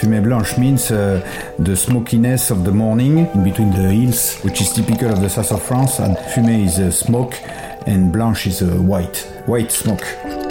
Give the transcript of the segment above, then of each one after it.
Fumée blanche means the smokiness of the morning in between the hills, which is typical of the south of France. And fumée is smoke, and blanche is white smoke.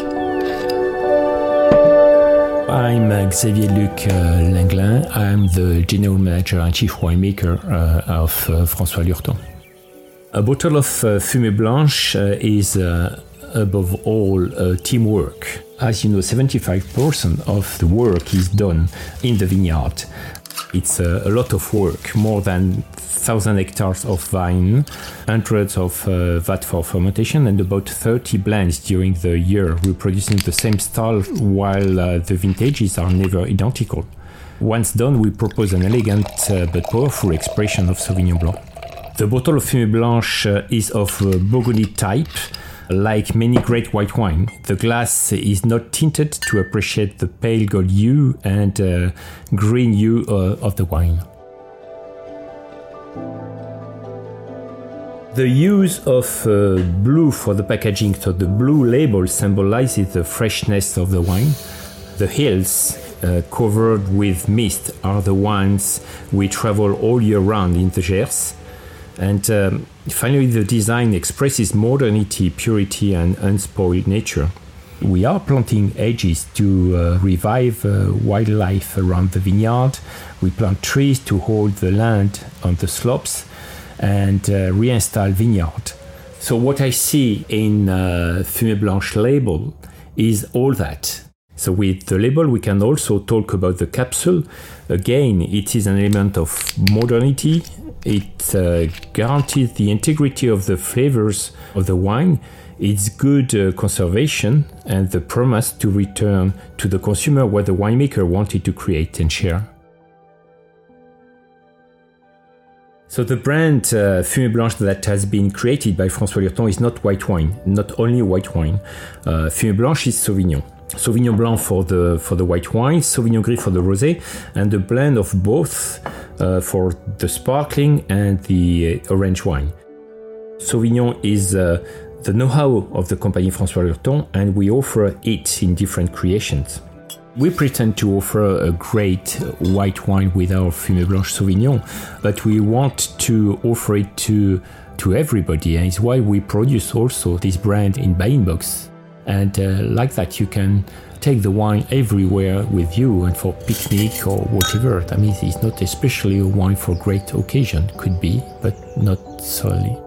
I'm Xavier Luc Linglin. I'm the general manager and chief winemaker of François Lurton. A bottle of Fumée Blanche is above all teamwork. As you know, 75% of the work is done in the vineyard. It's a lot of work, more than 1,000 hectares of vine, hundreds of vat for fermentation, and about 30 blends during the year, reproducing the same style while the vintages are never identical. Once done, we propose an elegant but powerful expression of Sauvignon Blanc. The bottle of Fumée Blanche is of Burgundy type. Like many great white wine, the glass is not tinted to appreciate the pale gold hue and green hue of the wine. The use of blue for the packaging, so the blue label symbolizes the freshness of the wine. The hills covered with mist are the ones we travel all year round in the Gers. And finally, the design expresses modernity, purity, and unspoiled nature. We are planting hedges to revive wildlife around the vineyard. We plant trees to hold the land on the slopes and reinstall vineyard. So what I see in Fumée Blanche label is all that. So with the label, we can also talk about the capsule. Again, it is an element of modernity. It guarantees the integrity of the flavors of the wine. It's good conservation and the promise to return to the consumer what the winemaker wanted to create and share. So the brand Fumée Blanche that has been created by François Lurton is not white wine, not only white wine. Fumée Blanche is Sauvignon. Sauvignon Blanc for the white wine, Sauvignon Gris for the rosé, and a blend of both for the sparkling and the orange wine. Sauvignon is the know-how of the company François Lurton, and we offer it in different creations. We pretend to offer a great white wine with our Fumée Blanche Sauvignon, but we want to offer it to everybody, and it's why we produce also this brand in buying box. And like that, you can take the wine everywhere with you and for picnic or whatever. I mean, it's not especially a wine for great occasion. Could be, but not solely.